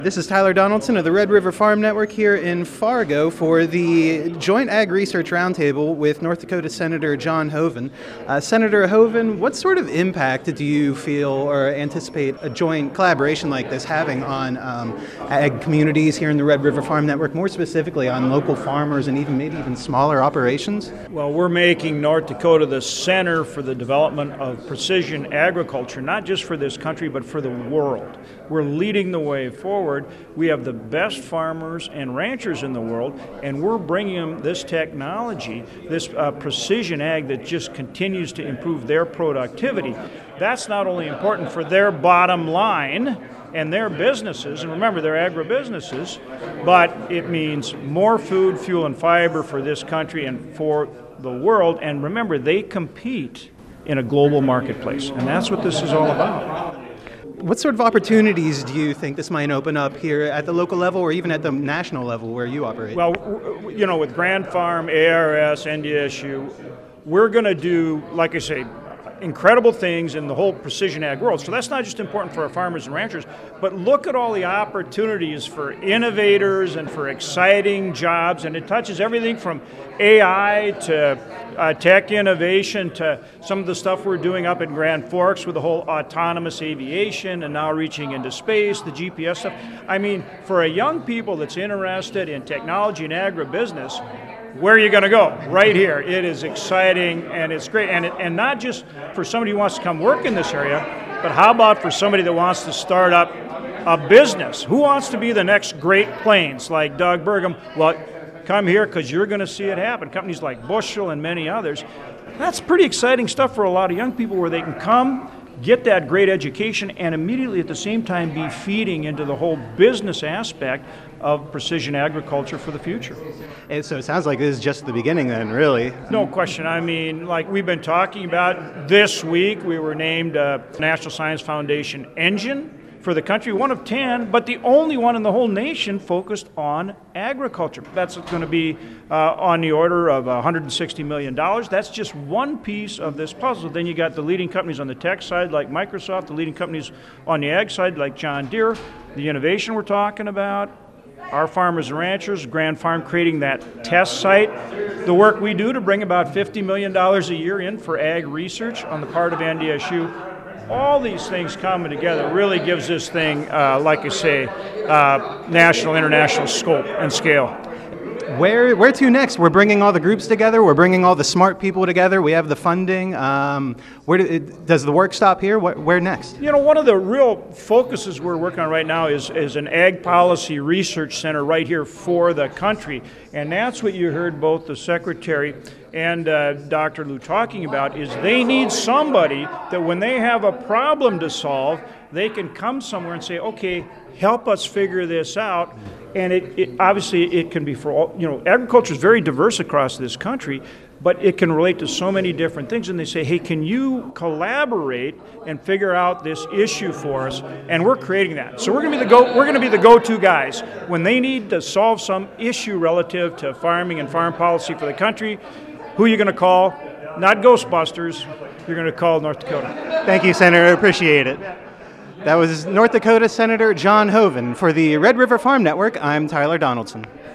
This is Tyler Donaldson of the Red River Farm Network here in Fargo for the Joint Ag Research Roundtable with North Dakota Senator John Hoeven. Senator Hoeven, what sort of impact do you feel or anticipate a joint collaboration like this having on ag communities here in the Red River Farm Network, more specifically on local farmers and maybe even smaller operations? Well, we're making North Dakota the center for the development of precision agriculture, not just for this country, but for the world. We're leading the way forward. We have the best farmers and ranchers in the world, and we're bringing them this technology, this precision ag that just continues to improve their productivity. That's not only important for their bottom line and their businesses, and remember, they're agribusinesses, but it means more food, fuel, and fiber for this country and for the world. And remember, they compete in a global marketplace, and that's what this is all about. What sort of opportunities do you think this might open up here at the local level or even at the national level where you operate? Well, you know, with Grand Farm, ARS, NDSU, we're going to do, like I say, incredible things in the whole precision ag world. So that's not just important for our farmers and ranchers, but look at all the opportunities for innovators and for exciting jobs, and it touches everything from AI to tech innovation to some of the stuff we're doing up in Grand Forks with the whole autonomous aviation and now reaching into space, the GPS stuff. I mean, for a young people that's interested in technology and agribusiness, where are you going to go? Right here. It is exciting and it's great. And not just for somebody who wants to come work in this area, but how about for somebody that wants to start up a business? Who wants to be the next Great Plains like Doug Burgum? Well, come here because you're going to see it happen. Companies like Bushel and many others. That's pretty exciting stuff for a lot of young people where they can come, get that great education, and immediately at the same time be feeding into the whole business aspect of precision agriculture for the future. And so it sounds like this is just the beginning then, really. No question. I mean, like we've been talking about this week, we were named National Science Foundation Engine for the country, one of 10, but the only one in the whole nation focused on agriculture. That's going to be on the order of $160 million. That's just one piece of this puzzle. Then you got the leading companies on the tech side like Microsoft, the leading companies on the ag side like John Deere, the innovation we're talking about, our farmers and ranchers, Grand Farm creating that test site, the work we do to bring about $50 million a year in for ag research on the part of NDSU. All these things coming together really gives this thing, like I say, national, international scope and scale. Where to next? We're bringing all the groups together. We're bringing all the smart people together. We have the funding. Does the work stop here? Where next? You know, one of the real focuses we're working on right now is an ag policy research center right here for the country. And that's what you heard both the Secretary and Dr. Liu talking about, is they need somebody that when they have a problem to solve, they can come somewhere and say, okay, help us figure this out. And it obviously it can be for all, you know, agriculture is very diverse across this country, but it can relate to so many different things. And they say, hey, can you collaborate and figure out this issue for us? And we're creating that. So we're going to be the go-to guys when they need to solve some issue relative to farming and farm policy for the country. Who are you going to call? Not Ghostbusters. You're going to call North Dakota. Thank you, Senator. I appreciate it. That was North Dakota Senator John Hoeven. For the Red River Farm Network, I'm Tyler Donaldson.